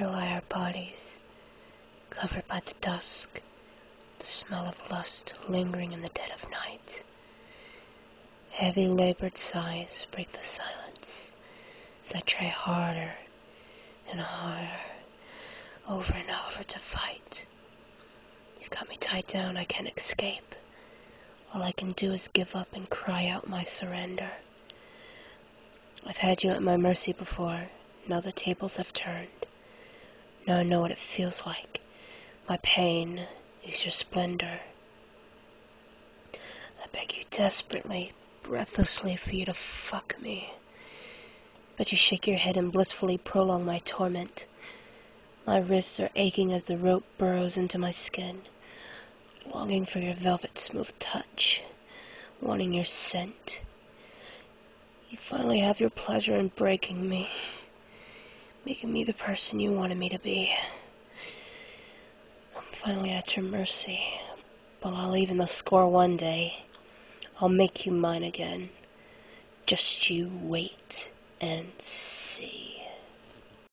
Here lie our bodies, covered by the dusk, the smell of lust lingering in the dead of night. Heavy labored sighs break the silence as I try harder and harder, over and over to fight. You've got me tied down, I can't escape. All I can do is give up and cry out my surrender. I've had you at my mercy before, now the tables have turned. Now I know what it feels like. My pain is your splendor. I beg you desperately, breathlessly for you to fuck me. But you shake your head and blissfully prolong my torment. My wrists are aching as the rope burrows into my skin, longing for your velvet smooth touch, wanting your scent. You finally have your pleasure in breaking me, making me the person you wanted me to be. I'm finally at your mercy, but I'll even the score one day. I'll make you mine again. Just you wait and see.